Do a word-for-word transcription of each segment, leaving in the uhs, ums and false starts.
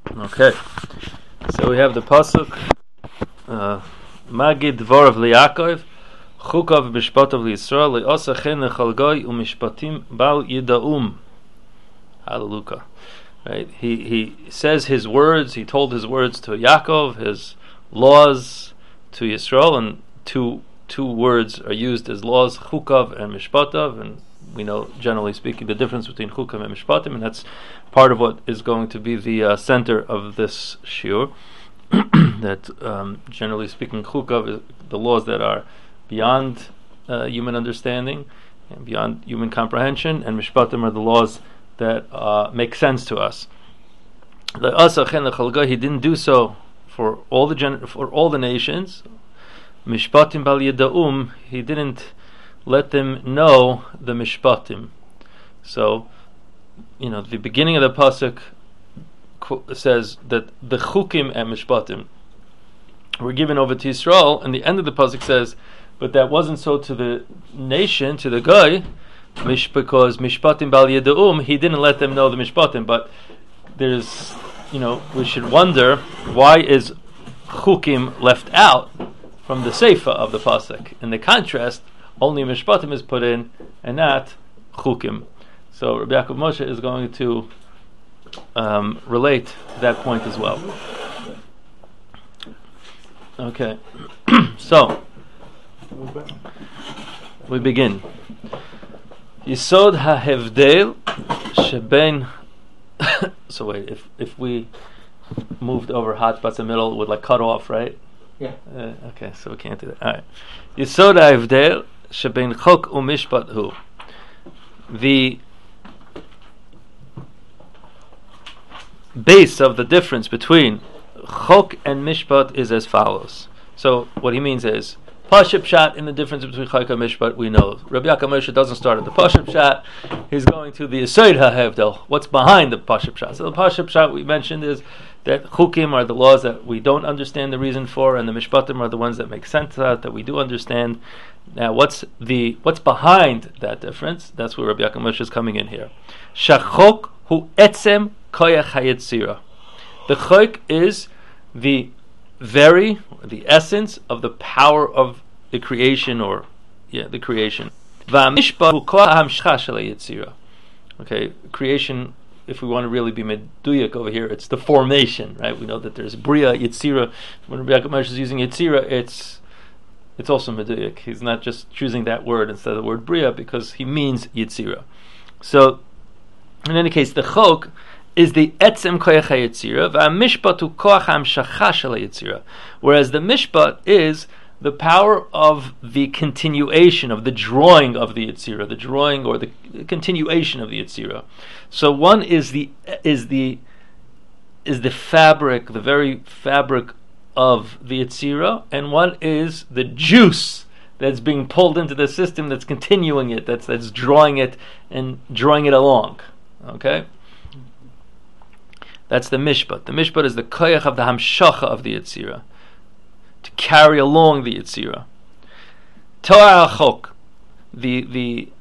Okay, so we have the pasuk uh, Magid Dvorav Liakov Chukav Bishpatav Yisrael Le'osa Chen Lechal Goy Umishpatim Bal Yidaum. Hallelujah. Right? He he says his words. He told his words to Yaakov, his laws to Yisrael, and two two words are used as laws: Chukav and Mishpatav, and we know, generally speaking, the difference between Chukav and Mishpatim, and that's part of what is going to be the uh, center of this shiur. that, um, generally speaking, Chukav is the laws that are beyond uh, human understanding and beyond human comprehension, and Mishpatim are the laws that uh, make sense to us. He didn't do so for all the gen- for all the nations. Mishpatim bal yeda'um, he didn't let them know the mishpatim. So, you know, the beginning of the pasuk qu- says that the chukim and mishpatim were given over to Yisrael, and the end of the pasuk says, but that wasn't so to the nation, to the guy, mish, because mishpatim bal yeda'um, he didn't let them know the mishpatim. But there's, you know, we should wonder, why is chukim left out from the seifa of the pasuk? In the contrast, only mishpatim is put in, and not chukim. So Rabbi Yaakov Moshe is going to um, relate that point as well. Okay, so we begin. Yisod ha'hevdel shebein. So wait, if if we moved over hot spots in the middle, it would like cut off, right? Yeah. Uh, okay, so we can't do that. All right. Yisod ha'hevdel shebein chok u'mishpat hu. The base of the difference between chok and mishpat is as follows. So what he means is, Pashup Pshat in the difference between chok and mishpat, we know. Rabbi Yaakov Moshe doesn't start at the Pashup Pshat. He's going to the Yesod HaHevdel, what's behind the Pashup Pshat. So the Pashup Pshat we mentioned is that chukim are the laws that we don't understand the reason for, and the mishpatim are the ones that make sense to that, that we do understand. Now, what's the what's behind that difference? That's where Rabbi Yaakov Moshe is coming in here. Shachok hu etzem koyach hayetzira. The chok is the very, the essence of the power of the creation, or yeah, the creation. Va'mishpat hu koyach hamshcha shel hayetzira. Okay, creation. If we want to really be meduyik over here, it's the formation, right? We know that there's bria, yitzira. When Rabbi Yaakov Moshe is using yitzira, it's it's also meduyik. He's not just choosing that word instead of the word bria because he means yitzira. So, in any case, the chok is the etzem koyach hayitzira, va'mishpatu koach hamshacha shel hayitzira, whereas the mishpat is the power of the continuation, of the drawing of the yitzira, the drawing or the continuation of the yitzira. So one is the is the is the fabric, the very fabric of the yitzira, and one is the juice that's being pulled into the system, that's continuing it, that's that's drawing it and drawing it along. Okay, that's the mishpat. The mishpat is the koyach of the hamshacha of the yitzira, to carry along the yitzira. Torah chok, the the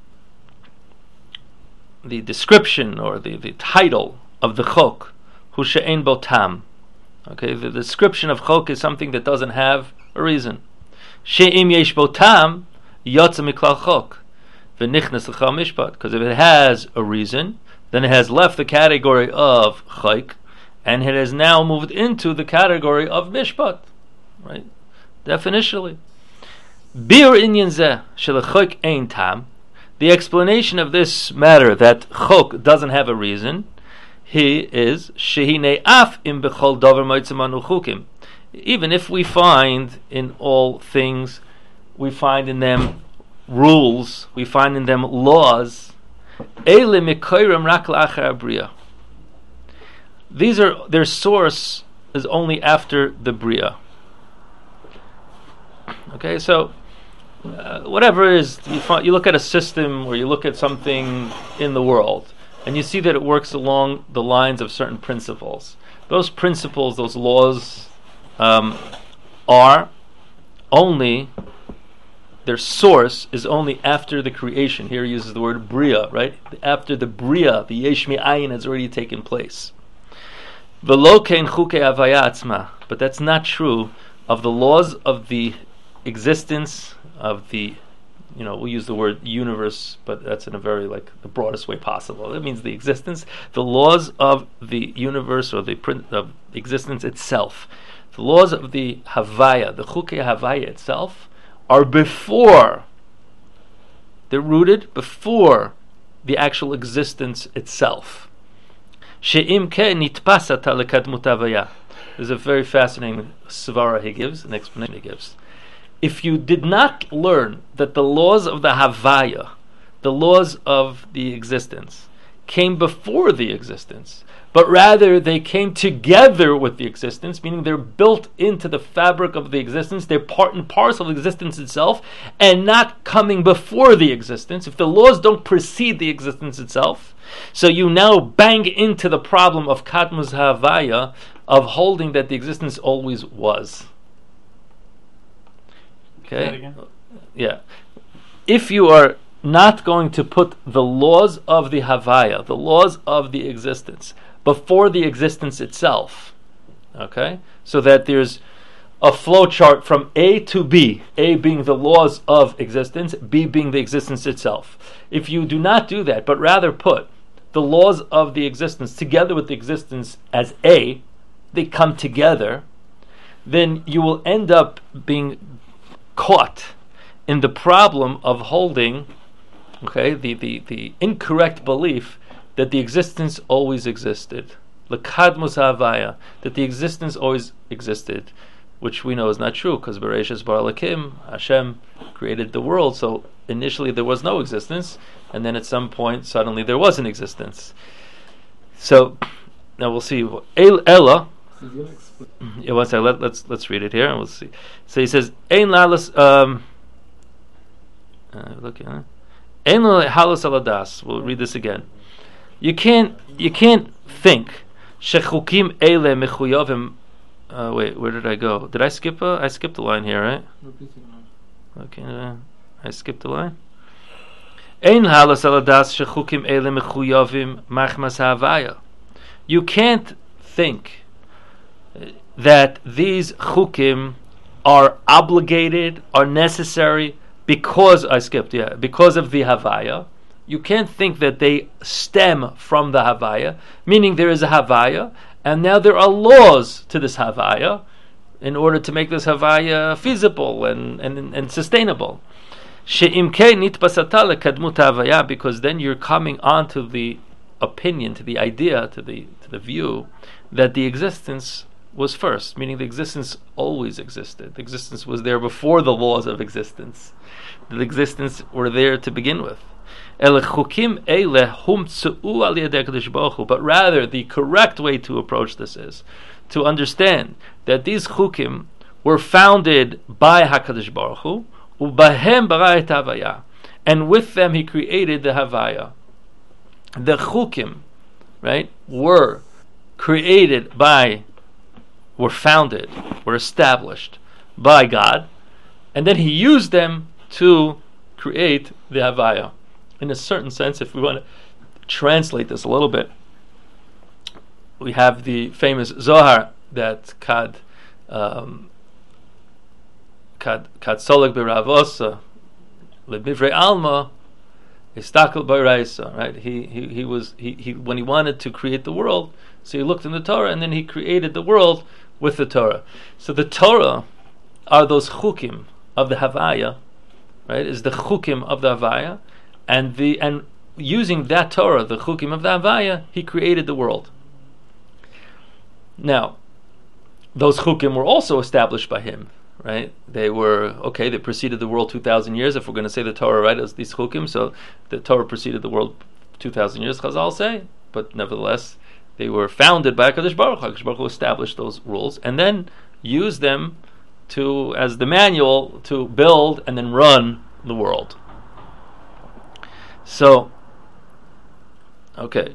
the description or the, the title of the chok, hu she'ein bo tam. Okay, the description of chok is something that doesn't have a reason. She'im yesh bo tam, yotza miklal chok, v'nichnas l'chal mishpat. Because if it has a reason, then it has left the category of chok, and it has now moved into the category of mishpat. Right? Definitionally. Bir inyan zeh shel chok ein tam. The explanation of this matter that chok doesn't have a reason, he is shehi ne'af im bechol davar moitzemanu chukim. Even if we find in all things, we find in them rules, we find in them laws. Eile mikoyrem rak la'achar bria. These are, their source is only after the bria. Okay, so uh, whatever it is, you, find, you look at a system or you look at something in the world, and you see that it works along the lines of certain principles. Those principles, those laws, um, are only, their source is only after the creation. Here he uses the word bria, right? After the bria, the yesh me'ayin has already taken place. V'lo kein chukei havaya atzma, but that's not true of the laws of the existence of the, you know, we use the word universe, but that's in a very, like, the broadest way possible. It means the existence, the laws of the universe, or the print of existence itself. The laws of the Havaya, the Chukei Havaya itself, are before, they're rooted before the actual existence itself. She'im ke nitpasata lekadmut Havaya. There's a very fascinating svara he gives, an explanation he gives. If you did not learn that the laws of the Havaya, the laws of the existence, came before the existence, but rather they came together with the existence, meaning they're built into the fabric of the existence, they're part and parcel of existence itself, and not coming before the existence. If the laws don't precede the existence itself, so you now bang into the problem of Kadmus Havaya, of holding that the existence always was. Okay? Yeah. If you are not going to put the laws of the Havaya, the laws of the existence, before the existence itself, okay? So that there's a flow chart from A to B, A being the laws of existence, B being the existence itself. If you do not do that, but rather put the laws of the existence together with the existence as A, they come together, then you will end up being caught in the problem of holding, okay, the, the, the incorrect belief that the existence always existed. L'kadmus havaya, that the existence always existed, which we know is not true, because Bereshis bara Elokim, Hashem created the world, so initially there was no existence, and then at some point suddenly there was an existence. So now we'll see. El Ella. Yeah, one second. Let, let's let's read it here, and we'll see. So he says, "Ein lalas." Um, uh, look, huh? Ein halas aladas. We'll read this again. You can't you can't think shechukim ele mechuyavim. Uh, wait, where did I go? Did I skip a? I skipped a line here, right? Okay, uh, I skipped a line. Ein halas aladas shechukim ele mechuyavim machmas havaya. You can't think that these chukim are obligated, are necessary because I skipped, yeah, because of the Havaya. You can't think that they stem from the Havaya, meaning there is a Havaya, and now there are laws to this Havaya in order to make this Havaya feasible and, and, and sustainable. She'imke nitpasata lekadmut Havaya, because then you're coming on to the opinion, to the idea, to the to the view that the existence was first, meaning the existence always existed. The existence was there before the laws of existence. The existence were there to begin with. But rather, the correct way to approach this is to understand that these chukim were founded by HaKadosh Baruch Hu, ubahem bara et havaya, and with them he created the havaya. The chukim, right, were created by, were founded, were established by God, and then he used them to create the Havaya. In a certain sense, if we want to translate this a little bit, we have the famous Zohar that Kad um, Kad Kad Soleg B'Ravosa Lebivrei Alma Istakel B'Raisa. Right? He he he was he, he when he wanted to create the world, so he looked in the Torah, and then he created the world with the Torah. So the Torah are those chukim of the Havaya, right? Is the chukim of the Havaya, and the and using that Torah, the chukim of the Havaya, he created the world. Now, those chukim were also established by him, right? They were okay. They preceded the world two thousand years. If we're going to say the Torah, right, as these chukim, so the Torah preceded the world two thousand years. Chazal say, but nevertheless, they were founded by HaKadosh Baruch Hu. HaKadosh Baruch Hu established those rules and then used them to as the manual to build and then run the world. So, okay.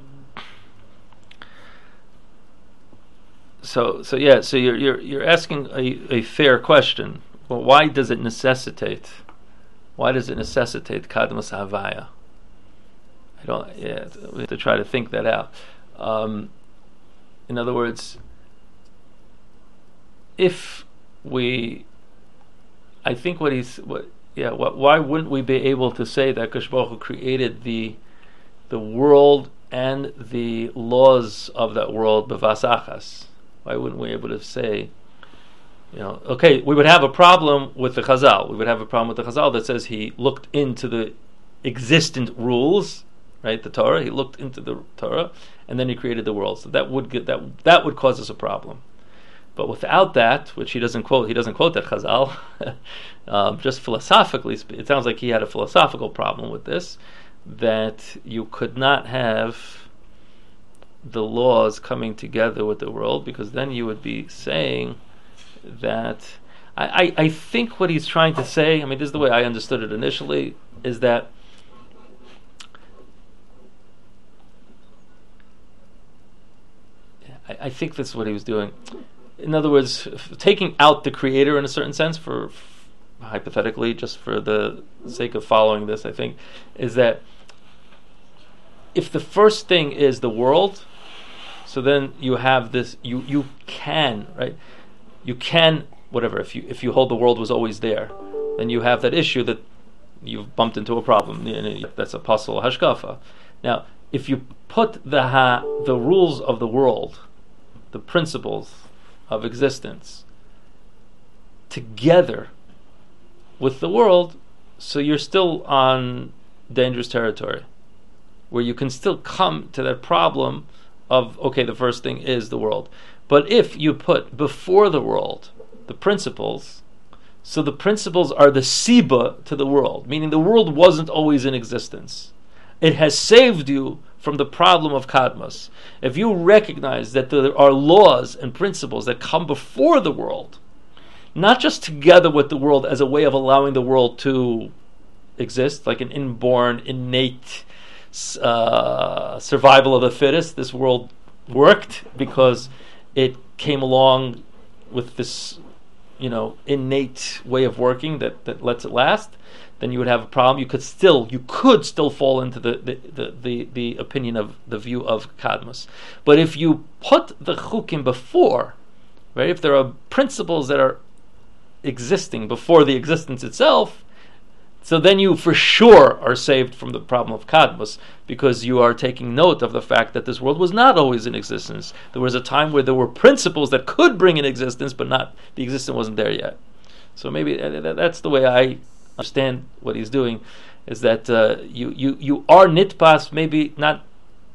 So, so yeah. So you're you're you're asking a, a fair question. Well, why does it necessitate? Why does it necessitate kadmas havaya? I don't. Yeah, we have to try to think that out. Um, in other words, if we, I think what he's, what, yeah, what, why wouldn't we be able to say that Kadosh Baruch Hu created the the world and the laws of that world b'vasachas? Why wouldn't we be able to say, you know, okay, we would have a problem with the Chazal. We would have a problem with the Chazal that says he looked into the existent rules, right? The Torah. He looked into the Torah, and then he created the world. So that would get, that that would cause us a problem. But without that, which he doesn't quote, he doesn't quote that Chazal. um, just philosophically, it sounds like he had a philosophical problem with this, that you could not have the laws coming together with the world, because then you would be saying that I, I, I think what he's trying to say, I mean, this is the way I understood it initially, is that I, I think that's what he was doing. In other words, f- taking out the creator in a certain sense, for f- hypothetically, just for the sake of following this, I think, is that if the first thing is the world, so then you have this, you, you can, right? You can, whatever, if you if you hold the world was always there, then you have that issue that you've bumped into a problem. That's a puzzle, hashkafa. Now, if you put the ha, the rules of the world, the principles of existence, together with the world, so you're still on dangerous territory, where you can still come to that problem of, okay, the first thing is the world. But if you put before the world the principles, so the principles are the siba to the world, meaning the world wasn't always in existence. It has saved you from the problem of kadmos. If you recognize that there are laws and principles that come before the world, not just together with the world as a way of allowing the world to exist, like an inborn, innate uh, survival of the fittest, this world worked because it came along with this, you know, innate way of working that, that lets it last, then you would have a problem. You could still, you could still fall into the the, the, the, the opinion of the view of kadmos. But if you put the chukim before, right, if there are principles that are existing before the existence itself, so then you for sure are saved from the problem of kadmos, because you are taking note of the fact that this world was not always in existence. There was a time where there were principles that could bring in existence, but not, the existence wasn't there yet. So maybe that's the way I understand what he's doing, is that uh, you, you, you are nitpas, maybe not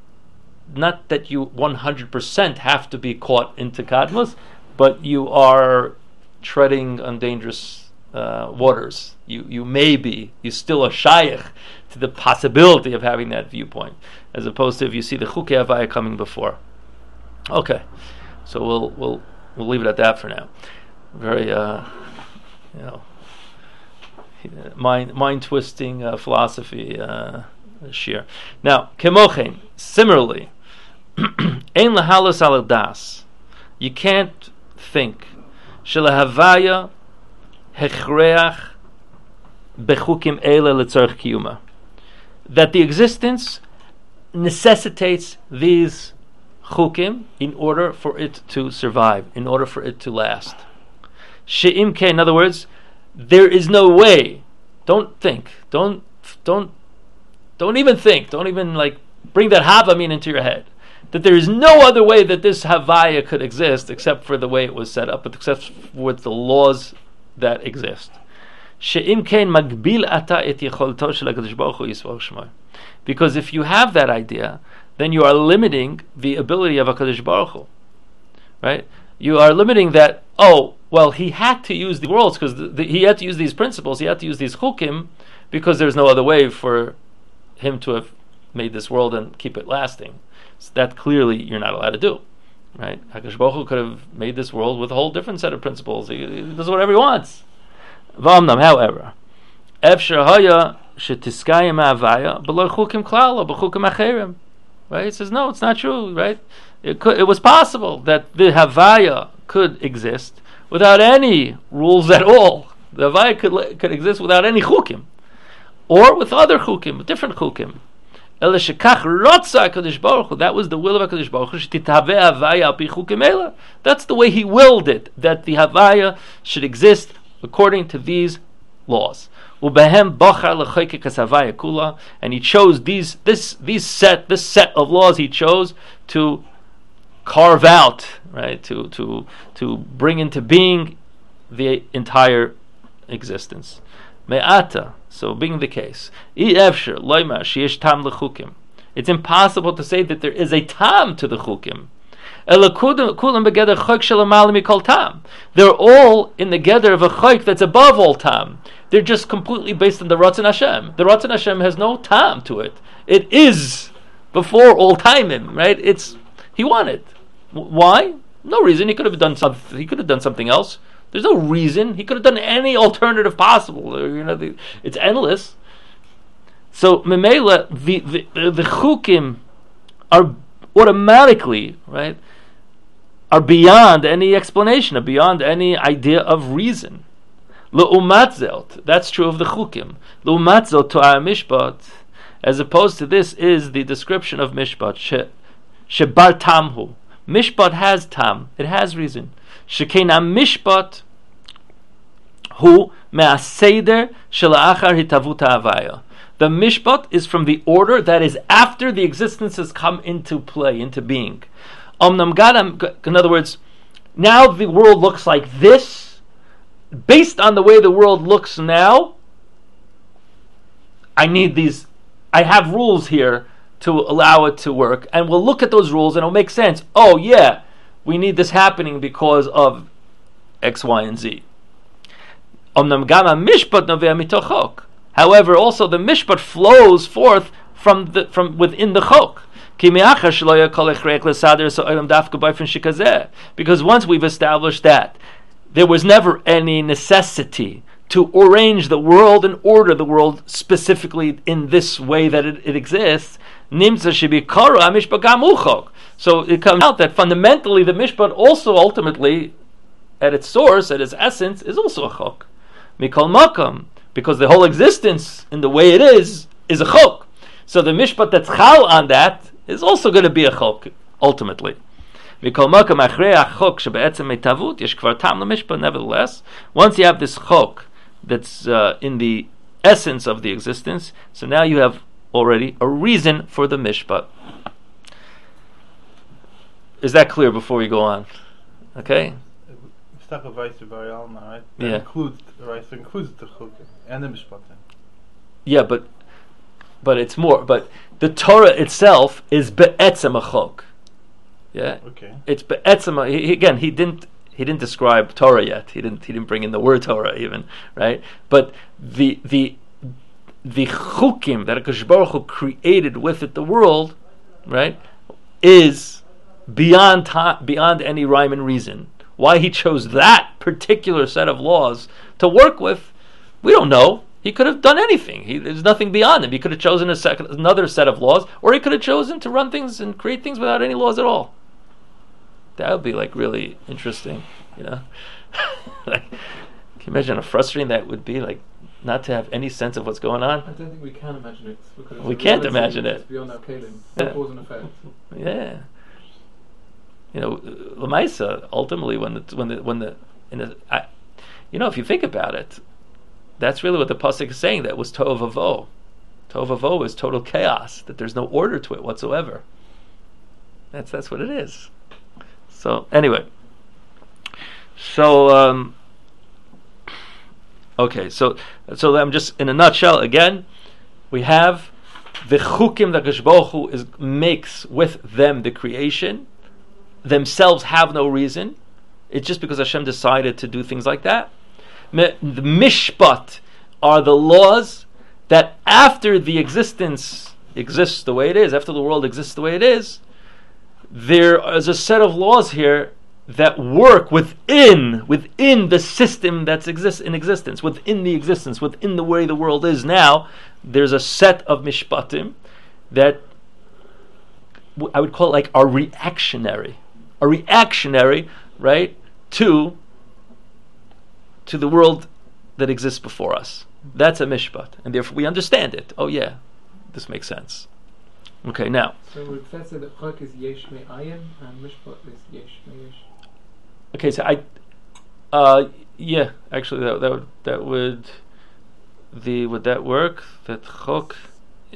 not that you one hundred percent have to be caught into kadmos, but you are treading on dangerous uh, waters. You you may be, you still are shaykh to the possibility of having that viewpoint, as opposed to if you see the chukei havaya coming before. Okay, so we'll we'll we'll leave it at that for now. Very uh, you know, mind mind twisting uh, philosophy uh, shir. Now kemochen, similarly, ein lahalos al das. You can't think shelahavaya hechreach bechukim ele letzarich kiyuma, that the existence necessitates these chukim in order for it to survive, in order for it to last. She'im ke, in other words, there is no way. Don't think. Don't don't don't even think. Don't even like bring that havamin into your head. That there is no other way that this havaya could exist except for the way it was set up, but except with the laws that exist. She'im kein magbil ata et yecholto shel HaKadosh Baruch Hu yisvach shmoi. Because if you have that idea, then you are limiting the ability of HaKadosh Baruch Hu. Right? You are limiting that, oh, well, he had to use the worlds because the, the, he had to use these principles, he had to use these chukim, because there's no other way for him to have made this world and keep it lasting. So that clearly you're not allowed to do. Right? HaKadosh Baruch Hu could have made this world with a whole different set of principles. He, he does whatever he wants. V'amnam, however, efshar haya shetiskayim ha'avaya b'lo chukim klal or b'chukim acherim. Right? He says, no, it's not true. Right? It could, it was possible that the havaya could exist without any rules at all. The havaya could could exist without any chukim, or with other chukim, different chukim. Ela shekach rotza HaKadosh Baruch Hu. That was the will of HaKadosh Baruch Hu. Shetithaveh havaya al pi chukim ela. That's the way He willed it, that the havaya should exist according to these laws. Ubehem bachar lechoykek havaya kula. And He chose these this these set this set of laws He chose to carve out, right? To to to bring into being the entire existence. Me'ata. So, being the case, it's impossible to say that there is a tam to the chukim. They're all in the gather of a chayk that's above all tam. They're just completely based on the Ratzon Hashem. The Ratzon Hashem has no tam to it. It is before all timim, right? It's He wanted. Why? No reason. He could have done something. He could have done something else. There's no reason. He could have done any alternative possible. You know, the, it's endless. So, memela, the, the, the, the chukim are automatically, right, are beyond any explanation, are beyond any idea of reason. Le'umat zelt, that's true of the chukim. Le'umat zelt to our mishpat, as opposed to this, is the description of mishpat. She, shebar tamhu. Mishpat has tam. It has reason. Shekena mishpat hu me'aseder shela'achar hitavut havaya. The mishpat is from the order that is after the existence has come into play, into being. Omnam gadam, in other words, now the world looks like this. Based on the way the world looks now, I need these. I have rules here to allow it to work, and we'll look at those rules and it'll make sense. Oh yeah, we need this happening because of X, Y, and Z. However, also the mishpat flows forth from the from within the chok. Because once we've established that there was never any necessity to arrange the world and order the world specifically in this way that it, it exists, so it comes out that fundamentally the mishpat also ultimately, at its source, at its essence, is also a chok. Mikol makam, because the whole existence in the way it is, is a chok. So the mishpat that's chal on that is also going to be a chok, ultimately. Mikol makam achrei achok shebe'etzem meitavut yesh kvar tam lemishpat. Nevertheless, once you have this chok that's uh, in the essence of the existence, so now you have already a reason for the mishpat. Is that clear before we go on? Okay? Right? That yeah. includes, right? So includes the chukim and the mishpat. Yeah, but but it's more. But the Torah itself is be'etzem a chok. Yeah. Okay. It's be'etzem. He, he, again, he didn't he didn't describe Torah yet. He didn't he didn't bring in the word Torah even, right? But the the the chukim that HaKadosh Baruch Hu created with it the world, right, is beyond ta- beyond any rhyme and reason. Why He chose that particular set of laws to work with, we don't know. He could have done anything. He, there's nothing beyond him. He could have chosen a second, another set of laws, or he could have chosen to run things and create things without any laws at all. That would be like really interesting, you know. Like, can you imagine how frustrating that would be? Like, not to have any sense of what's going on. I don't think we can imagine it. Because we can't imagine it. It's beyond our kalim. Yeah. Cause and effect. Yeah. You know, Lamaisa, ultimately, when the when the when the, in the I, you know, if you think about it, that's really what the pasuk is saying. That was tohu vavohu. Tohu vavohu is total chaos. That there's no order to it whatsoever. That's that's what it is. So anyway, so um, okay, so so I'm just in a nutshell again. We have the chukim that HaKadosh Baruch Hu is makes with them the creation. Themselves have no reason. It's just because Hashem decided to do things like that. The mishpat are the laws that after the existence exists the way it is, after the world exists the way it is, there is a set of laws here that work within within the system that's exist in existence, within the existence, within the way the world is now. There's a set of mishpatim that I would call it like are reactionary. A reactionary, right, to to the world that exists before us. That's a mishpat, and therefore we understand it. Oh yeah, this makes sense. Okay, now. So it says that Chok is Yesh Me'ayin and Mishpat is Yesh Me'yesh. Okay, so I, uh, yeah, actually that that would that would the would that work? That Chok. Uh,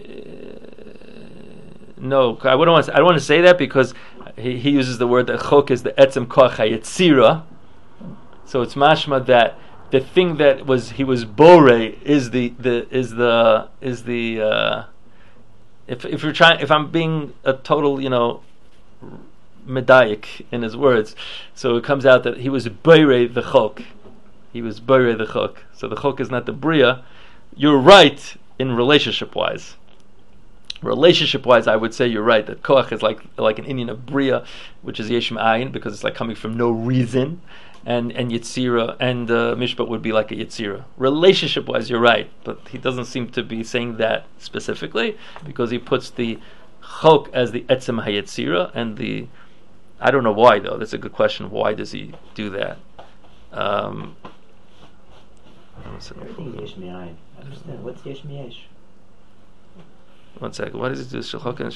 no, I wouldn't want. To, I don't want to say that because he, he uses the word that Chok is the etzem koach hayetzira. So it's mashma that the thing that was he was bore is the the is the is the uh, if if you're trying if I'm being a total you know medayik in his words, so it comes out that he was bore the chok, he was bore the chok. So the chok is not the bria. You're right in relationship wise. Relationship wise, I would say you're right that koach is like like an Indian of bria, which is yesh me'ayin because it's like coming from no reason. And and Yitzira and uh, Mishpat would be like a Yitzira. Relationship wise, you're right, but he doesn't seem to be saying that specifically because he puts the Chok as the Etzem HaYitzira and the. I don't know why though. That's a good question. Why does he do that? Um, Everything Yesh Me'ayin. I understand. What's Yesh Me'yesh? One second. Why does he do this?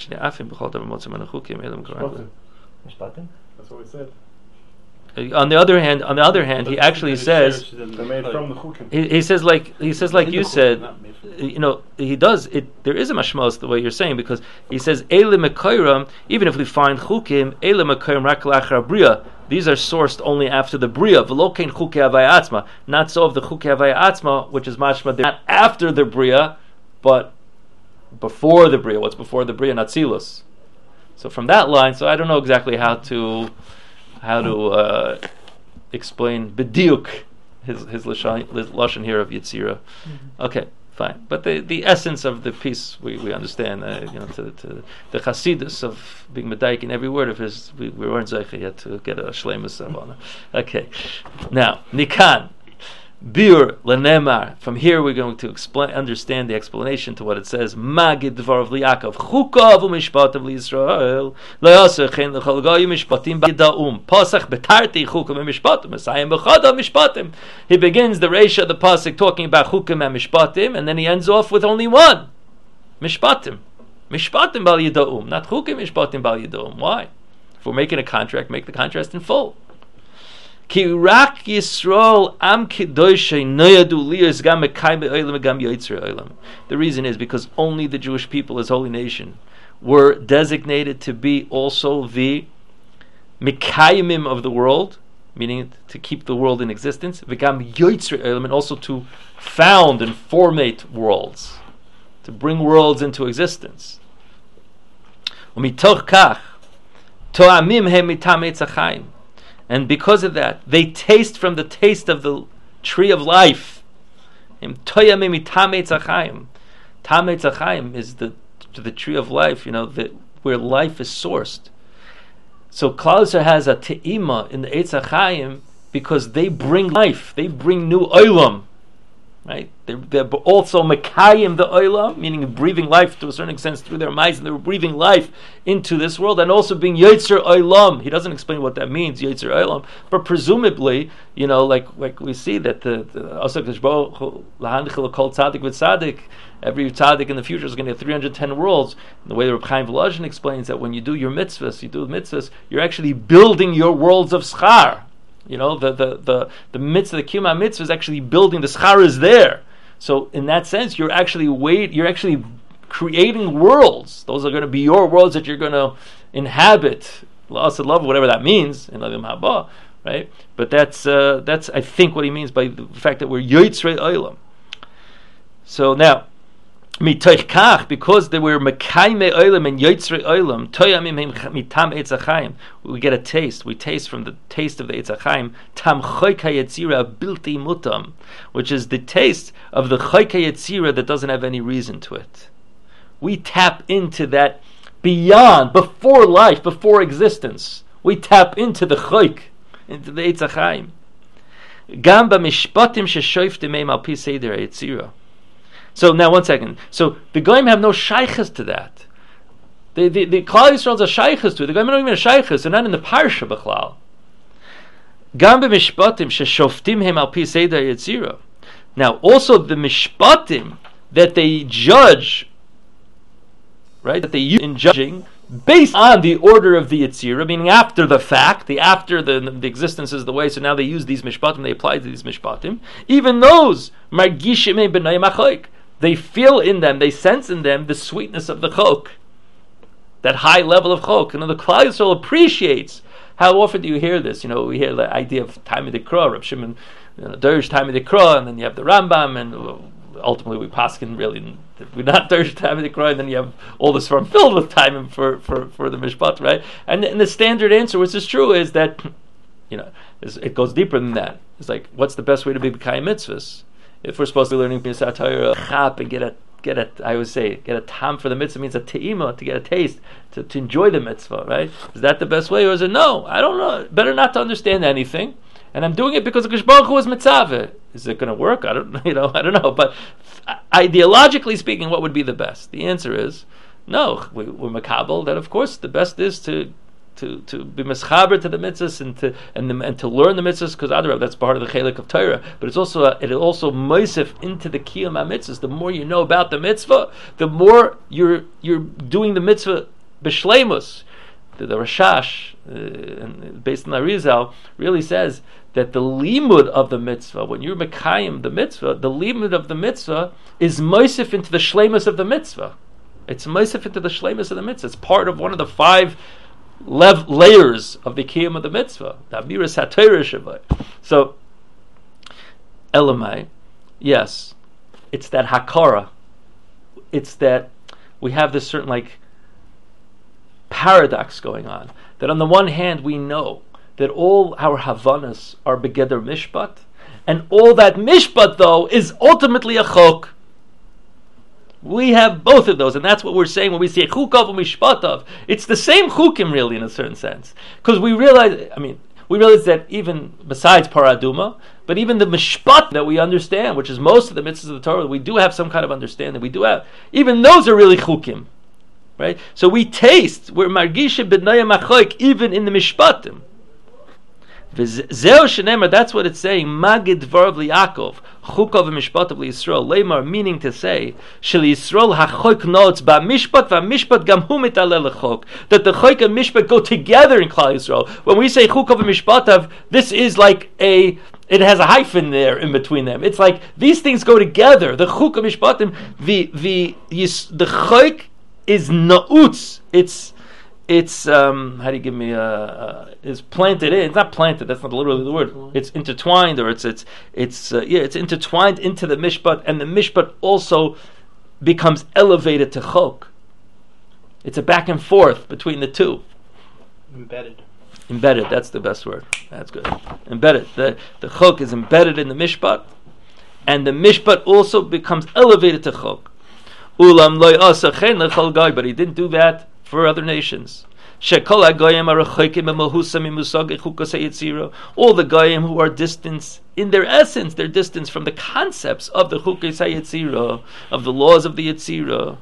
Mishpatim? That's what we said. On the other hand, on the other hand, he actually says They're made from the chukim. he, he says like he says like you said, you know, he does it. There is a mashmos the way you're saying because he says Eile Mekayram. Even if we find chukim, Eile Mekayram rak lachar bria. These are sourced only after the bria. V'lokein chukei havaya atzma. Not so of the chukei havaya atzma, which is mashma. They're not after the bria, but before the bria. What's before the bria? Natzilus. So from that line, so I don't know exactly how to. How to uh, explain bediuk his his lashon, his lashon here of Yitzira? Mm-hmm. Okay, fine. But the, the essence of the piece we, we understand. Uh, you know, to, to the chassidus of being medayik in every word of his. We, we weren't zeicha yet to get a shleimus of honor. Okay, now nikan. Bir lenemar. From here, we're going to explain, understand the explanation to what it says. Magid dvarav liYakov chukav u'mishpatav liYisrael layaser chen lechol goyim mishpatim b'yidaum pasach betarti chukav u'mishpatim esayim b'chadav mishpatim. He begins the reisha of the pasuk talking about chukim and mishpatim, and then he ends off with only one mishpatim, mishpatim b'al yidaum, not chukim mishpatim b'al yidaum. Why? If we're making a contract, make the contract in full. Ki rak Yisrael am kedoshei noyadu liyos gam mekayim be'olam gam yotzei olam. The reason is because only the Jewish people as holy nation were designated to be also the mekayimim of the world, meaning to keep the world in existence, v'gam yotzei olam, and also to found and formate worlds, to bring worlds into existence. Umitoch kach to'amim hem mitam etz hachaim. And because of that, they taste from the taste of the tree of life. Tamei tzachayim is the the tree of life, you know, the, where life is sourced. So Klal Yisrael has a te'ima in the Eitz HaChaim because they bring life, they bring new olam, right? They're, they're also mekayim the olam, meaning breathing life to a certain extent through their minds, and they're breathing life into this world, and also being yotzer olam. He doesn't explain what that means, yotzer olam, but presumably, you know, like like we see that the tzaddik with tzaddik, every tzaddik in the future is going to get three hundred ten worlds. And the way the Reb Chaim Volozhin explains that when you do your mitzvahs, you do the mitzvahs, you're actually building your worlds of schar. You know, the the the the mitzvah, the kiyum mitzvah is actually building. The schar is there. So in that sense, you're actually wait, you're actually creating worlds. Those are going to be your worlds that you're going to inhabit. La'asad love, whatever that means in Adim Haba, right? But that's uh, that's I think what he means by the fact that we're yotzrei olam. So now, mitoich kach, because they were mekayme olam and yotzrei olam, toyamim mitam eitz hachaim, we get a taste. We taste from the taste of the eitz hachaim, tam choyka yetzira bilti mutam, which is the taste of the choyka yetzira that doesn't have any reason to it. We tap into that beyond, before life, before existence. We tap into the choyk, into the eitz hachaim. Gam b'mishpatim sheshoiftim meim al pi seder yetzira. So now, one second. So the Goyim have no shaykhs to that. The the the Klal Yisrael's a shaykhs to it. The Goyim are not even a shaykhs. They're not in the parsha b'chlal. Gam b'mishpatim sheshoftim hem al pi seder yetzira. Now, also the mishpatim that they judge, right, that they use in judging based on the order of the Yetzirah, meaning after the fact, the after the, the existence is the way, so now they use these mishpatim, they apply to these mishpatim. Even those, margishim b'nai machoik, they feel in them, they sense in them the sweetness of the chok, that high level of chok. And the Klal Yisrael appreciates. How often do you hear this? You know, we hear the idea of time of the Kra, Reb Shimon, you know, Dersh time of the Kra, and then you have the Rambam, and ultimately we paskin really, we're not Dersh time of the Kra, and then you have all this from filled with time for, for, for the Mishpat, right? And, and the standard answer, which is true, is that, you know, it goes deeper than that. It's like, what's the best way to be B'kayim mitzvahs? If we're supposed to be learning Pesach Torah, chap, and get a Get a, I would say, get a tam for the mitzvah means a te'ima, to get a taste, to, to enjoy the mitzvah, right? Is that the best way, or is it no? I don't know. Better not to understand anything, and I'm doing it because the Kadosh Baruch Hu is mitzvah. Is it going to work? I don't, you know, I don't know. But ideologically speaking, what would be the best? The answer is no. We, we're makabel that, of course, the best is to. To, to be mischaber to the mitzvahs and to and, the, and to learn the mitzvahs, because otherwise that's part of the chelik of Torah. But it's also a, it also moisef into the kiyum mitzvahs. The more you know about the mitzvah, the more you're you're doing the mitzvah b'shleimus. The, the Rashash, uh, and based on the Arizal, really says that the limud of the mitzvah, when you're mekayim the mitzvah, the limud of the mitzvah is moisef into the shleimus of the mitzvah. It's moisef into the shleimus of the mitzvah. It's part of one of the five Lev, layers of the kiyum of the mitzvah, the amiras hatayra shavai. So, Elamai, yes, it's that hakara. It's that we have this certain like paradox going on. That on the one hand we know that all our havanas are begeder mishpat, and all that mishpat though is ultimately a chok. We have both of those, and that's what we're saying when we say chukav and mishpatav. It's the same chukim, really, in a certain sense, because we realize. I mean, we realize that even besides paraduma, but even the mishpat that we understand, which is most of the mitzvahs of the Torah, we do have some kind of understanding. We do have even those are really chukim, right? So we taste we're margisha b'naya machoik even in the mishpatim. That's what it's saying. Magid dvarav liYakov, chukav v'mishpatav liYisrael. Leimar, meaning to say, shel Yisrael hachoik notes ba'mishpat va'mishpat gam hu mitaleh lechok. That the choik and mishpat go together in Klal Yisrael. When we say chukav v'mishpatav, this is like a. It has a hyphen there in between them. It's like these things go together. The chukav mishpatim, the the the choik is nautz. It's It's um, how do you give me a uh, uh, is planted in? It's not planted. That's not literally the word. It's intertwined, or it's it's it's uh, yeah, it's intertwined into the mishpat, and the mishpat also becomes elevated to chok. It's a back and forth between the two. Embedded. Embedded. That's the best word. That's good. Embedded. The the chok is embedded in the mishpat, and the mishpat also becomes elevated to chok. Ulam loy asa chen lechol gai, but he didn't do that for other nations. All the Goyim who are distant in their essence, they're distant from the concepts of the Chukei HaYetzirah, of the laws of the Yetzirah.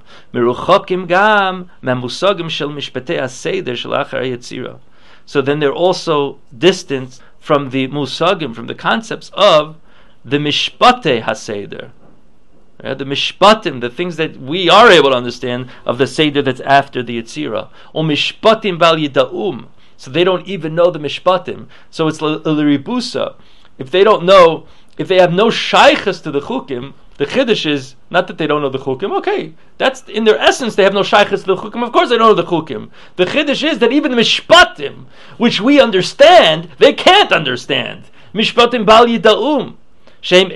So then they're also distant from the Musagim, from the concepts of the Mishpatei HaSeder. Yeah, the mishpatim, the things that we are able to understand of the seder that's after the Yetzirah. Or mishpatim bal yida'um. So they don't even know the mishpatim. So it's l'ribusa. If they don't know, if they have no shaychus to the chukim, the chiddush is not that they don't know the chukim. Okay, that's in their essence. They have no shaychus to the chukim. Of course, they don't know the chukim. The chiddush is that even the mishpatim, which we understand, they can't understand. Mishpatim bal yida'um. Because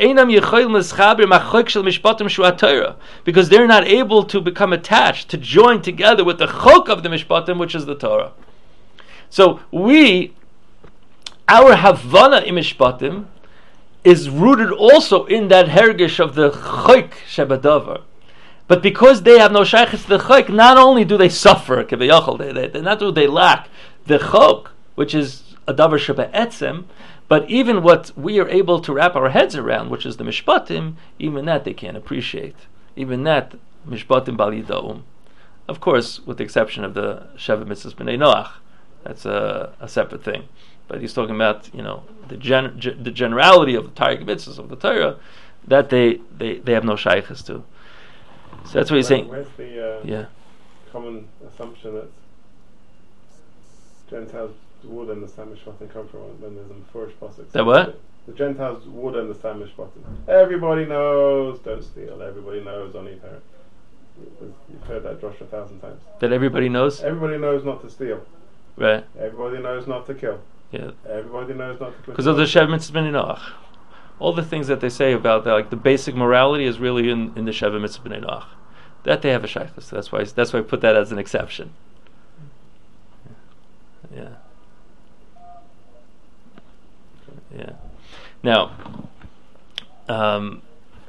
they're not able to become attached, to join together with the chok of the mishpatim, which is the Torah. So we, our havana in mishpatim, is rooted also in that hergish of the chok shebadavar. But because they have no shaychus to the chok, not only do they suffer, they, they, they, not do they lack the chok, which is a davar shebe'etzem, but even what we are able to wrap our heads around, which is the mishpatim, even that they can't appreciate. Even that, mishpatim bal yida'um. Of course, with the exception of the Sheva Mitzvahs B'nai Noach. That's a, a separate thing. But he's talking about, you know, the gen, ge, the generality of the Taryag Mitzvahs of the Torah, that they, they, they have no shaykhs to. So that's what he's saying. Where's the, uh, yeah. common assumption that Gentiles would understand Mishpatim come from when there's a first pasuk. That what? The Gentiles would understand Mishpatim. Everybody knows don't steal. Everybody knows only parent. You've heard that Josh a thousand times. That everybody knows? Everybody knows not to steal. Right. Everybody knows not to kill. Yeah. Everybody knows not to. Because of the Sheva Mitzvah B'nai Noach. All the things that they say about that, like the basic morality, is really in, in the Sheva Mitzvah B'nai Noach. That they have a shaykhus. So that's why that's why I put that as an exception. Yeah. Yeah. Now, um,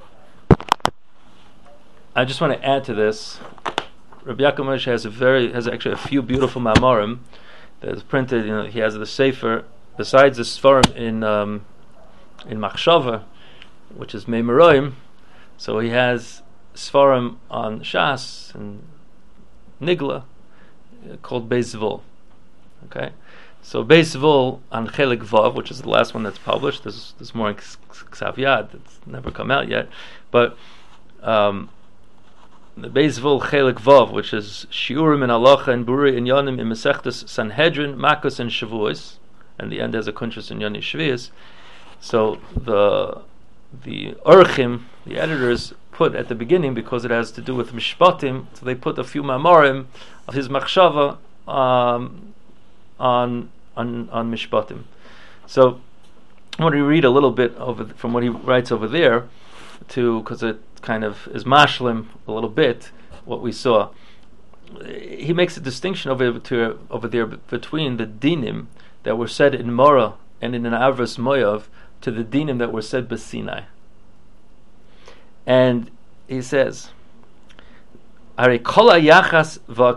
I just want to add to this. Rabbi Yaakov Moshe has a very has actually a few beautiful ma'amarim that is printed. You know, he has the sefer besides the svarim in um, in Machshava, which is Meimeroim. So he has svarim on Shas and Nigla uh, called Beis Zvul. Okay, so Beis Zvul on Chelik Vav, which is the last one that's published. There's there's more in Ksav Yad that's never come out yet, but um, the Beis Zvul Chelik Vav, which is Shiurim and Halacha and Buri and Yonim in Masechtas Sanhedrin, Makos and Shavuos, and the end has a Kuntrus and Yoni Shvius. So the the Urchim, the editors, put at the beginning, because it has to do with Mishpatim, so they put a few Ma'amarim of his Machshava um, on on on Mishpatim. So I want to read a little bit over th- from what he writes over there, to because it kind of is mashlim a little bit what we saw. He makes a distinction over to, over there between the dinim that were said in Morah and in an Avras Moav to the dinim that were said b'Sinai. And he says, all our yachas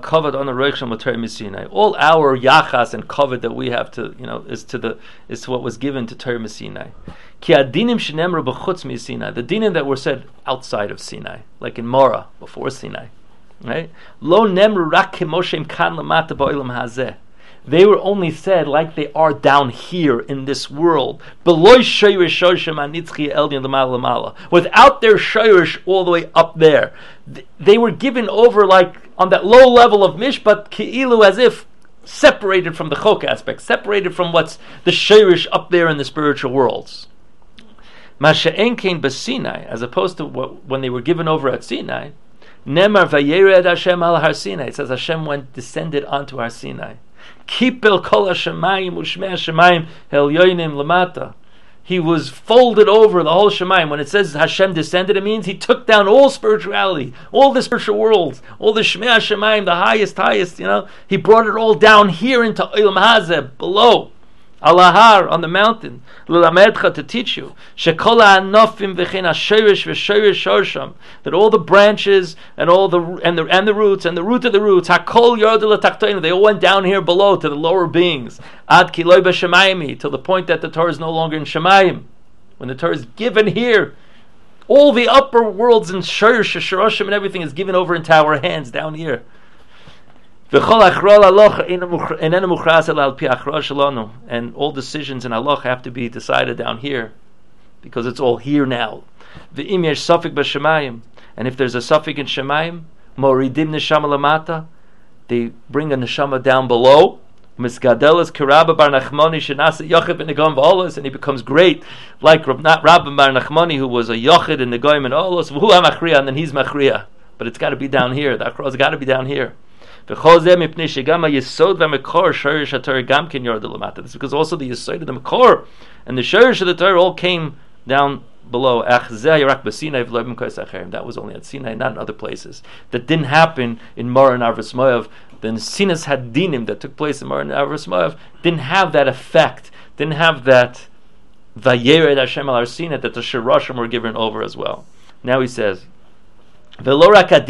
and kavod that we have to, you know, is to the is to what was given to Torah Sinai. Ki adinim shenemru b'chutz miSinai, the dinim that were said outside of Sinai, like in Morah before Sinai, right? Lo nemru rak kemoshem kan lamata ba'olam hazeh. They were only said like they are down here in this world. Without their shayrish all the way up there. They were given over like on that low level of mishpat, ki'ilu, as if separated from the chok aspect, separated from what's the shayrish up there in the spiritual worlds. Masha'en kein b'Sinai, as opposed to what, when they were given over at Sinai, Nemar vayered Hashem al har Sinai. It says Hashem went descended onto Har Sinai. Kipel kol hashemayim u'shmei hashemayim helyonim lamata. He was folded over the whole Shemayim. When it says Hashem descended, it means He took down all spirituality, all the spiritual worlds, all the Shmei Hashemayim, the highest, highest. You know, He brought it all down here into Olam Hazeh, below, Alahar, on the mountain, L'lamedcha, to teach you, Shekol ha'anofim v'chein ha'shorish v'shorish shorsham, that all the branches and all the and the and the roots and the root of the roots, Hakol yord l'taktoinu, they all went down here below to the lower beings, Ad ki loy b'shemayim, till the point that the Torah is no longer in Shemayim, when the Torah is given here, all the upper worlds and shorish shoroshim and everything is given over into our hands down here. And all decisions in halacha have to be decided down here, because it's all here now. And if there's a suffix in Shemayim, moridim neshama lamata, they bring a neshama down below. And he becomes great, like Rabbi Bar Nachmani, who was a yochid in the goyim and olos, and then he's machriya. But it's got to be down here. The akro's got to be down here. This is because also the Yesod of the Makor and the Shorish of the Torah all came down below. That was only at Sinai, not in other places. That didn't happen in Morah and Avras Moav. The Sinas Hadinim that took place in Morah and Avras Moav didn't have that effect, didn't have that Vayered Hashem al Har Sinai that the Shirashim were given over as well. Now he says, This is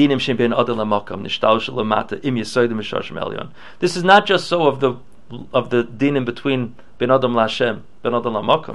not just so of the of the dinim between ben adam laHashem, ben adam laMakom.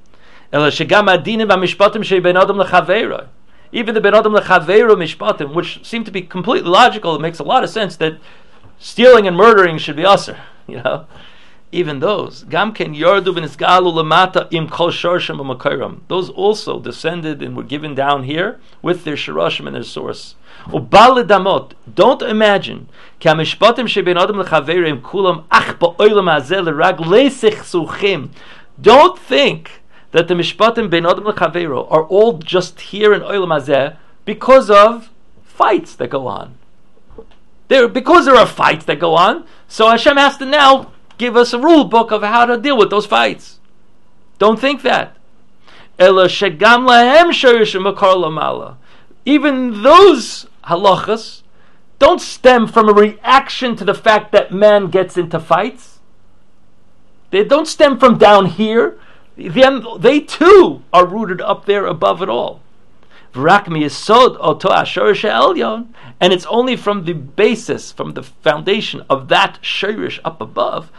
Even the ben adam laChaveiro mishpatim, which seem to be completely logical, it makes a lot of sense that stealing and murdering should be usher. You know, even those, Gam ken yordu v'nisgalu lamata im kol shorshim u'makayram. Those also descended and were given down here with their shirashim and their source. Ubal damot. Don't imagine ki hamishpatim shebein adam lechaverim kulam ach ba'olam hazeh l'rag leisichsuchim. Don't think that the mishpatim bein adam lechavero are all just here in olam hazeh because of fights that go on. There, because there are fights that go on, so Hashem has to now give us a rule book of how to deal with those fights. Don't think that. Ela shegam lahem shorish makar lamala. Even those halachas don't stem from a reaction to the fact that man gets into fights. They don't stem from down here. Them, they too are rooted up there above it all. And it's only from the basis, from the foundation of that shirish up above,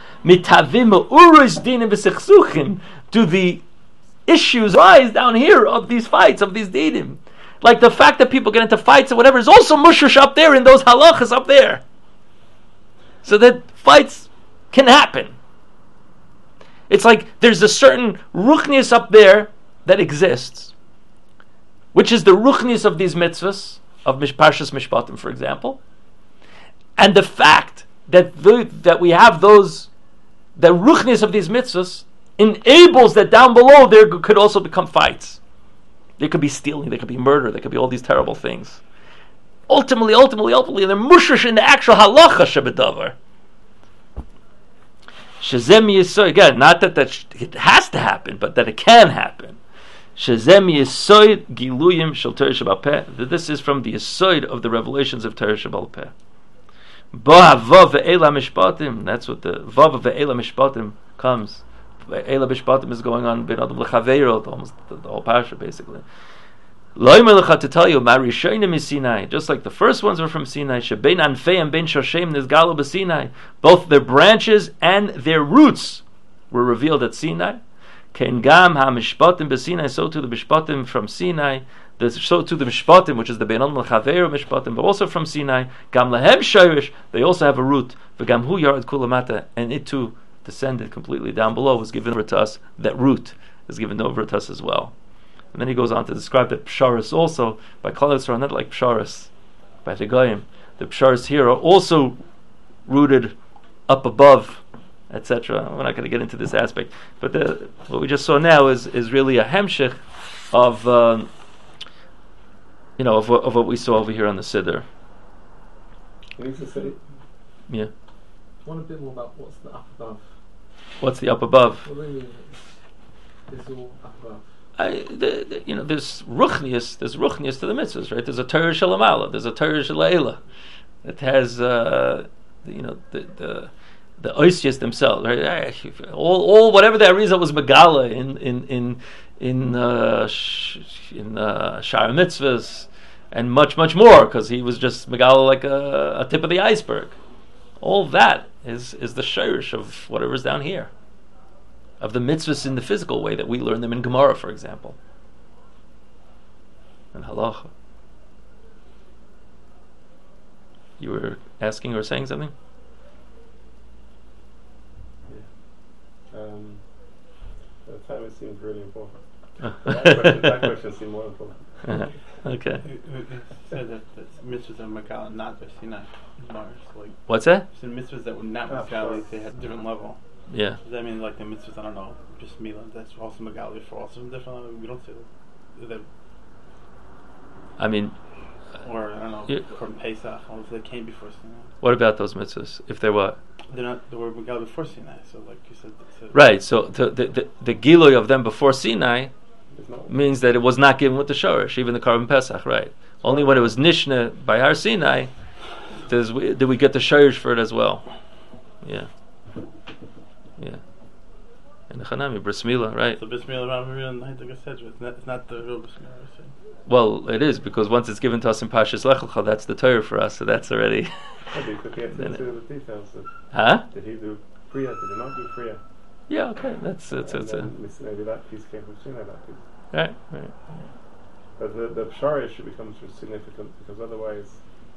do the issues rise down here of these fights, of these dinim. Like the fact that people get into fights or whatever is also mushush up there in those halachas up there. So that fights can happen. It's like there's a certain ruchnius up there that exists, which is the ruchnius of these mitzvahs, of Parshas Mishpatim, for example. And the fact that the, that we have those, the ruchnius of these mitzvahs, enables that down below there could also become fights. There could be stealing, there could be murder, there could be all these terrible things. Ultimately, ultimately, ultimately, they're mushush in the actual halacha shebedavar. Shazem Yisoy, again, not that, that sh- it has to happen, but that it can happen. Shazem Yisoy Giluyim Shel Torah Shebal Peh. This is from the Yisoy of the revelations of Torah Shebal Peh. Ba Vav Ve'ela Mishpatim. That's what the Vav Ve'ela Mishpatim comes. Ve'ela Mishpatim is going on Ben Adam L'Chaveiro, almost the, the whole parasha basically. Loimer Lecha, to tell you, Marishonim is Sinai, just like the first ones were from Sinai. Shebein Anfei and Ben Shoshem Nizgalu b'Sinai. Both their branches and their roots were revealed at Sinai. Ken Gam HaMishpatim b'Sinai, so to the Mishpatim from Sinai. The, so to the Mishpatim, which is the Ben Adam L'Chaveiro Mishpatim, but also from Sinai. Gam Lehem Shirish, they also have a root. V'Gam Hu Yarad Kulamata, and it too descended completely down below, was given over to us. That root is given over to us as well. And then he goes on to describe that Psharis also, by Klal are not like Psharis, by the Goyim. The Psharis here are also rooted up above, et cetera. We're not going to get into this aspect. But the, what we just saw now is, is really a hemshich of, um, you know, of, what- of what we saw over here on the Siddur. You need to say, Yeah. I want a bit more about what's the up above. What's the up above? What do you mean? It's, it's all up above. I, the, the, you know, there's ruchnius, there's ruchnius to the mitzvahs, right? There's a Torah Shalamala, there's a Torah Shalayla that has, uh, the, you know, the the the oisias themselves, right? All, all whatever the Arizal was Megala in in in in uh, sh- in uh, Shara mitzvahs, and much much more, because he was just Megala like a, a tip of the iceberg. All that is is the shirish of whatever's down here, of the mitzvahs in the physical way that we learn them in Gemara, for example, and halacha. You were asking or saying something? um, at the time it seemed really important. That question, that question seemed more important. Okay. It, it, it said that the mitzvahs of Megala, not the Sinai. Mars, like What's that? some mitzvahs that were not Ah, Megala, sure. they had a different level. Yeah. Does that mean like the mitzvahs? I don't know, just Mila. That's also Megala for also different. Level? We don't say that. that. I mean, Or I don't know, Yeah. from Pesach, or if they came before Sinai. what about those mitzvahs? If they're what? They're not. They were Megala before Sinai. So like you said, it's a- Right. So the the the, the giloy of them before Sinai It's not, means that it was not given with the shorish, even the Karban Pesach. Right. Only when it was nishna by Har Sinai does we, did we get the shorish for it as well. Yeah. Yeah. And the Chanami Bris Milah, right? So Bismillah Rahman and Haidaka Sedra. It's not. It's not the real Bismillah. I say. Well, it is, because once it's given to us in Pashas Lech Lecha, that's the Torah for us. So that's already. but you could get Then into the details of, Huh? did he do Priya, did he not do Priya? Yeah. Okay. That's that's And that's a then mis- maybe that piece came from Sinai, that piece. right. Right. But the, the Pshara issue becomes significant because otherwise,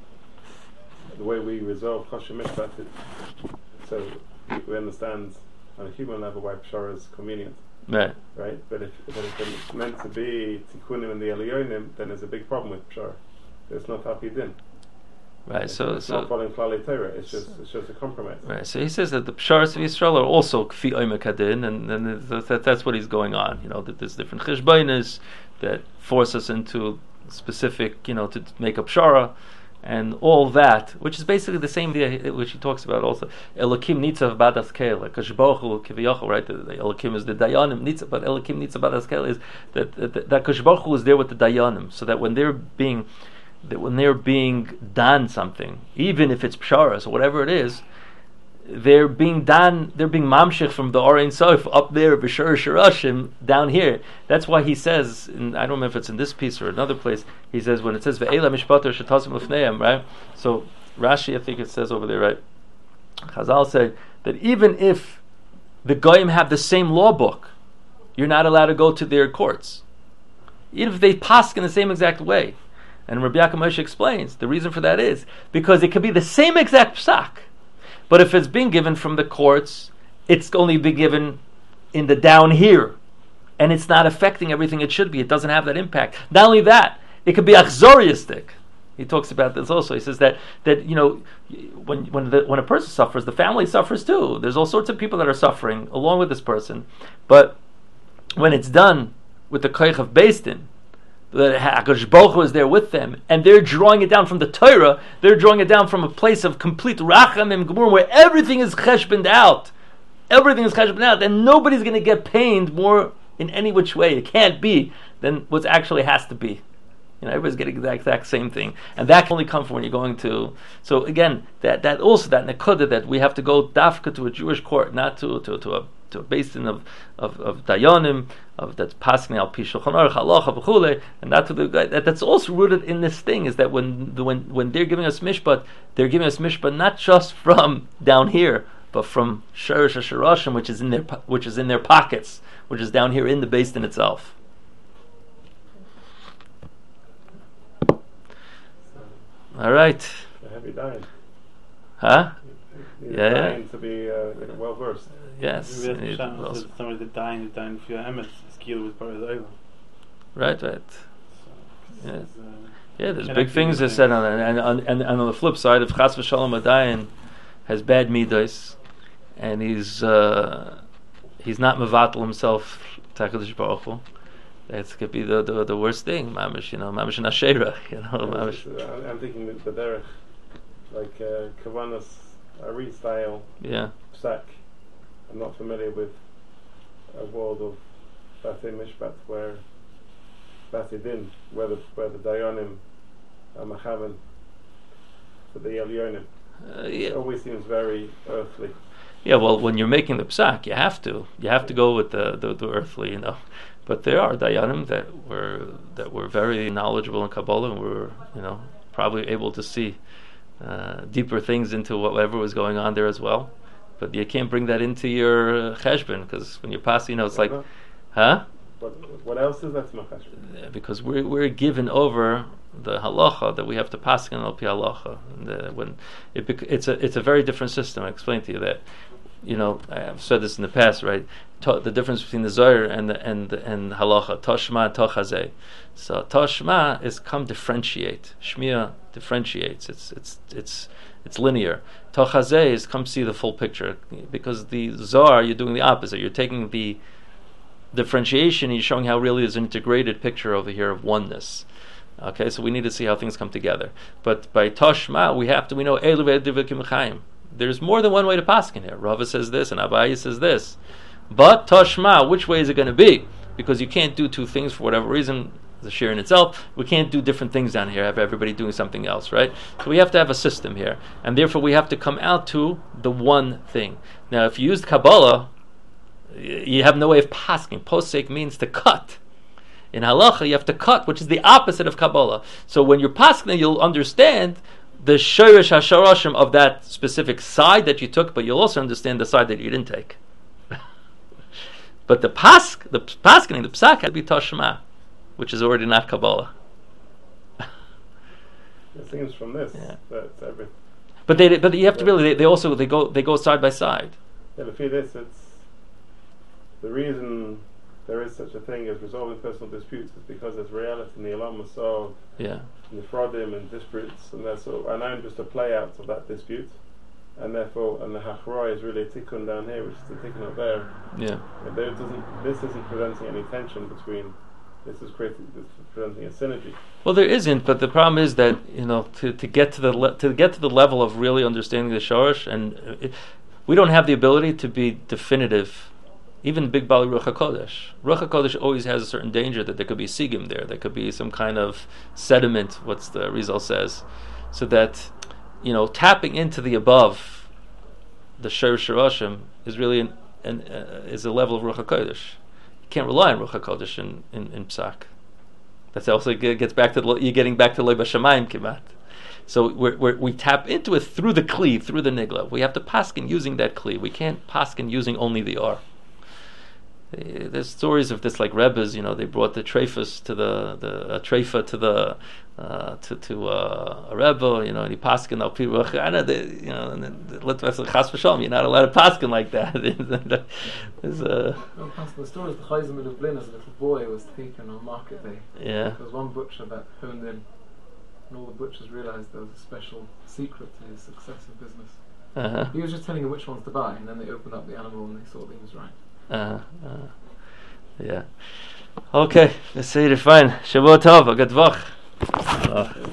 the way we resolve Choshen Mishpat, it- so we, we understand on a human level why pshara is convenient, Right. right? But if, but if it's meant to be tikkunim in the Elyonim, then there's a big problem with pshara. There's no tapidin. Right. It's, So it's so not following Klali Torah. It's just it's just a compromise. right. So he says that the psharas of Yisrael are also kfi oimek hadin, and and that, that, that's what he's going on. You know that there's different cheshbainis that force us into specific, you know, to make up pshara. And all that, which is basically the same idea which he talks about also. Elokim nitzav badas kel, Kadosh Baruch Hu kiviyachol, right? The, the Elokim is the dayanim nitzav, but Elokim nitzav badas kel is that that, that Kadosh Baruch Hu is there with the dayanim, so that when they're being that when they're being done something, even if it's psharas or whatever it is, they're being done. They're being mamshich from the Orein Sof up there, b'shur shirashim down here. That's why he says, and I don't remember if it's in this piece or another place. He says when it says ve'ela mishpater shetasim lefneim, right? So Rashi, I think it says over there, right? Chazal say that even if the goyim have the same law book, you're not allowed to go to their courts, even if they paskin in the same exact way. And Rabbi Yaakov Moshe explains the reason for that is because it could be the same exact psak. But if it's being given from the courts, it's only been given in the down here, and it's not affecting everything it should be. It doesn't have that impact. Not only that, it could be achzoriistic. He talks about this also. He says that that you know when when the, when a person suffers, the family suffers too. There's all sorts of people that are suffering along with this person. But when it's done with the koich of Beis Din, the HaKadosh Baruch Hu is there with them, and they're drawing it down from the Torah. They're drawing it down from a place of complete rachamim gemurim, where everything is cheshboned out. Everything is cheshboned out, and nobody's going to get pained more in any which way. It can't be than what actually has to be. You know, everybody's getting the exact same thing, and that can only come from when you're going to. So again, that that also that nekuda that we have to go dafka to a Jewish court, not to to to a to a Beis Din of of of dayanim, of that's passing al pi shulchan aruch halacha v'chule, and not to the that, that's also rooted in this thing is that when the, when when they're giving us mishpat, they're giving us mishpat not just from down here, but from shirish hasharashim, which is in their which is in their pockets, which is down here in the Beis Din itself. All right. So have you dying? Huh? You're Yeah, dying yeah. to be uh, well versed. Yes. Maybe It- that's the well, chance that somebody that dying is dying for your emes. Skill was part of the island. right, right. So, Yeah. it's, uh, Yeah, there's and big actually things the that said on it. And, and, and, and on the flip side, if Chas v'Shalom Adayin has bad midos, and he's uh, he's not mevatel himself, Takadosh Baruch Hu, that could be the, the the worst thing. Mamish, you know, mamish and asherah, you know, Yeah, mamish. it's, uh, I'm thinking the, the derech, like uh, Kavanas Ari style Yeah, psak. I'm not familiar with a world of Batei Mishpat where Batei Din, where the where the Dayanim are machavan for the Elyonim. uh, It yeah, always seems very earthly. yeah. Well, when you're making the psak, you have to, you have to go with the, the, the earthly, you know. But there are dayanim that were that were very knowledgeable in Kabbalah and were, you know, probably able to see uh, deeper things into whatever was going on there as well. But you can't bring that into your uh, cheshbon because when you're passing, you know, it's Why like, not? huh? What what else is that machash? Yeah, because we're we're given over the halacha that we have to pass in al pi halacha. And uh, when it bec- it's a it's a very different system. I explained to you that. You know, I've said this in the past, right? To, the difference between the Zohar and the, and and halacha, toshma, tochazeh. So toshma is come differentiate. Shmiya differentiates. It's it's it's it's linear. Tochazeh is come see the full picture, because the Zohar you're doing the opposite. You're taking the differentiation and you're showing how really there's an integrated picture over here of oneness. Okay, so we need to see how things come together. But by toshma, we have to we know elu ve'edivikim chaim. There's more than one way to paskin here. Rava says this and Abaye says this. But Tashma, which way is it going to be? Because you can't do two things for whatever reason. The shir in itself, we can't do different things down here, have everybody doing something else, right? So we have to have a system here. And therefore we have to come out to the one thing. Now if you used Kabbalah, you have no way of paskin. Posek means to cut. In halacha, you have to cut, which is the opposite of Kabbalah. So when you're paskin, you'll understand the shirish hasharashim of that specific side that you took, but you'll also understand the side that you didn't take. But the pask, the paskening, the psak had to be tashma, which is already not Kabbalah. It seems from this Yeah. that it's every But they, but you have to really, they, they also they go they go side by side. yeah, for this it's the reason there is such a thing as resolving personal disputes is because there's reality in the Olam Hasof, Yeah. nifrodim and disputes, and that's all. And I'm just a play out of that dispute, and therefore, and the hachra is really a tikkun down here, which is the tikkun up there. Yeah. And there doesn't, this isn't presenting any tension between. This is creating, this is presenting a synergy. Well, there isn't, but the problem is that, you know, to, to get to the le- to get to the level of really understanding the shorish, and uh, it, we don't have the ability to be definitive. Even big Bali Ruach HaKodesh. Ruach HaKodesh always has a certain danger that there could be sigim there. There could be some kind of sediment, what's the Rizal says. So that, you know, tapping into the above, the Shor Shirashim, is really an, an, uh, is a level of Ruach HaKodesh. You can't rely on Ruach HaKodesh in, in, in Psak. That's also g- gets back to the, you're getting back to Lei Bashamayim Kimat. So we're, we're, we tap into it through the Kli, through the Nigla. We have to paskin using that Kli. We can't paskin using only the R. There's stories of this, like Rebbes, you know, they brought the treifas to the the uh, treifa to the uh, to to uh, a Rebbe, you know, and he paskin al pi ruach chana, you know, and then let chas v'shalom, you're not allowed to paskin like that. There's a Well, the story is the Chayzim in Lublin as a little boy was taken on market day. yeah. There was one butcher that honed in, and all the butchers realised there was a special secret to his success in business. Uh-huh. He was just telling them which ones to buy, and then they opened up the animal and they saw that he was right. Uh, uh, yeah. Okay, let's say it fine. Shavua tov, a good vach.